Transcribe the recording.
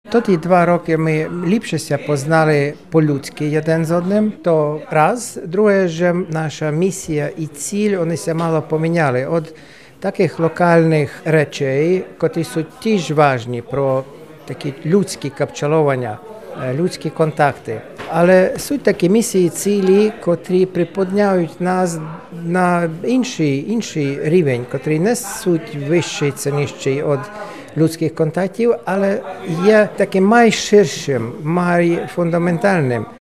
Тоді 2 роки ми ліпше познали по-людськи один з одним, то раз. Друге, що наша місія і ціль, вони се мало поміняли. Від таких локальних речей, які są теж важні про такі людські капчалування, людські контакти. Але суть такі місії, цілі, котрі приподняють нас на інший рівень, котрі не суть вищий чи нижчий від людських контактів, але є таким найширшим, найфундаментальним.